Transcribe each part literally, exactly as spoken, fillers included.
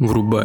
Врубай.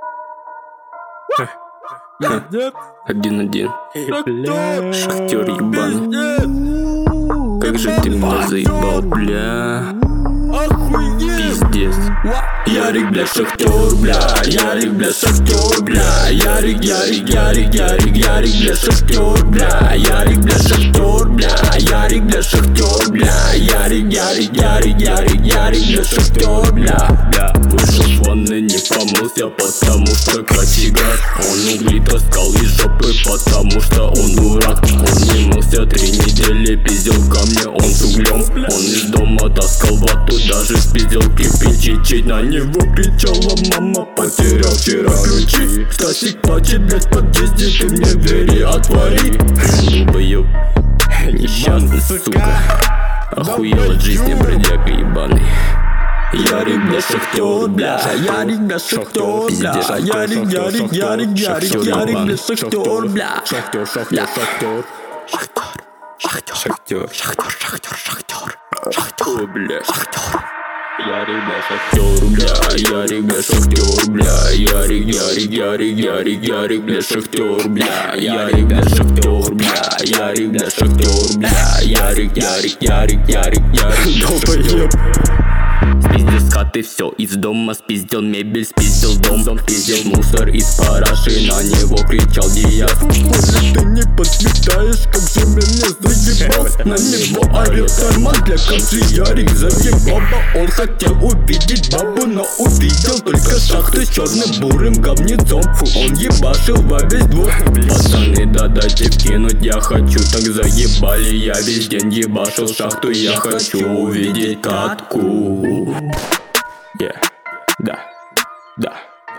Один-один. Шахтер ебаный. Как же ты меня заебал, бля. Пиздец. Ярик, бля, шахтер, бля. Ярик, бля, шахтер, бля. Ярик, Ярик, Ярик, Ярик, Ярик, бля, шахтер, бля. Ярик, бля, шахтер, бля. Ярик, бля, шахтер, бля. Ярик, Ярик, Ярик, Ярик, Ярик, бля, шахтер, бля. Бля, вышел с ванны, не помылся, потому что кочегар. Он угли таскал из жопы, потому что он дурак. Он не мылся три недели, пиздел камни, он с углем. Он из дома таскал вату, даже спиздил кирпичи. Чуть на него кричала мама, потерял вчера ключи. Стасик плачет, блядь, в подъезде, ты мне двери отвори. Долбоёб, несчастный, сука. Охуел от жизни, бродяга ебаный. Ярик, бля, шахтер, бля. Ярик, бля, шахтер, бля. Ярик, Ярик, Ярик, Ярик, Ярик, бля, шахтер, бля. Шахтер, шахтер, шахтер. Шахтер, шахтер, шахтер, шахтер, шахтер. Шахтер, бля, шахтер. Ярик, бля, шахтер, бля. Ярик, бля, шахтер, бля. Ярик, Ярик, Ярик, Ярик, Ярик, бля, шахтер, бля. Ярик, бля, шахтер, бля. Ярик, бля, шахтер, бля. Ярик, Ярик, Ярик, Ярик, Ярик, долбоёб. Спиздил скаты, все из дома, спиздил мебель, спиздил дом, спиздил мусор из параши, на него кричал Диас. Может, ты не подсветаешь, как же меня заебал. На него орет карман, бля, как же Ярик заебал. Он хотел увидеть бабу, но увидел только шахту с черным бурым говнецом. Он ебашил во весь двор. Пацаны, да дайте вкинуть, я хочу, так заебали. Я весь день ебашил шахту, я хочу увидеть катку. Yeah, да, да.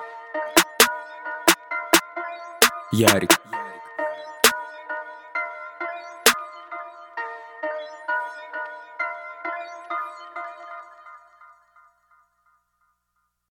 Ярик.